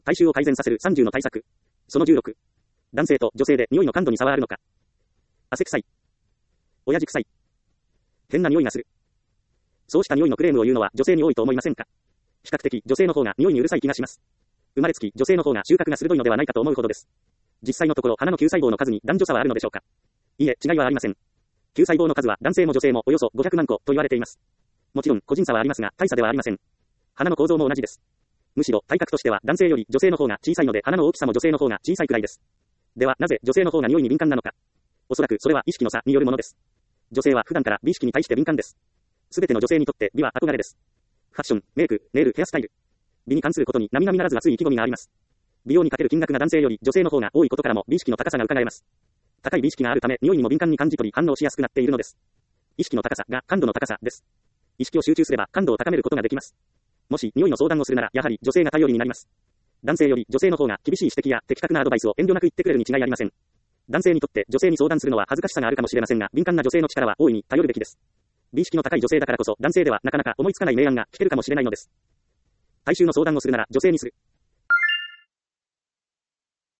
体臭を改善させる30の対策。その16。男性と女性で匂いの感度に差はあるのか。汗臭い。親父臭い。変な匂いがする。そうした匂いのクレームを言うのは女性に多いと思いませんか。比較的女性の方が匂いにうるさい気がします。生まれつき女性の方が収穫が鋭いのではないかと思うほどです。実際のところ鼻の球細胞の数に男女差はあるのでしょうか。いいえ、違いはありません。球細胞の数は男性も女性もおよそ500万個と言われています。もちろん個人差はありますが大差ではありません。鼻の構造も同じです。むしろ体格としては男性より女性の方が小さいので鼻の大きさも女性の方が小さいくらいです。ではなぜ女性の方が匂いに敏感なのか。おそらくそれは意識の差によるものです。女性は普段から美意識に対して敏感です。すべての女性にとって美は憧れです。ファッション、メイク、ネイル、ヘアスタイル。美に関することに並々ならず熱い意気込みがあります。美容にかける金額が男性より女性の方が多いことからも美意識の高さが伺えます。高い美意識があるため匂いにも敏感に感じ取り反応しやすくなっているのです。意識の高さが感度の高さです。意識を集中すれば感度を高めることができます。もし匂いの相談をするならやはり女性が頼りになります。男性より女性の方が厳しい指摘や的確なアドバイスを遠慮なく言ってくれるに違いありません。男性にとって女性に相談するのは恥ずかしさがあるかもしれませんが、敏感な女性の力は大いに頼るべきです。美意識の高い女性だからこそ男性ではなかなか思いつかない明暗が聞けるかもしれないのです。体臭の相談をするなら女性にする。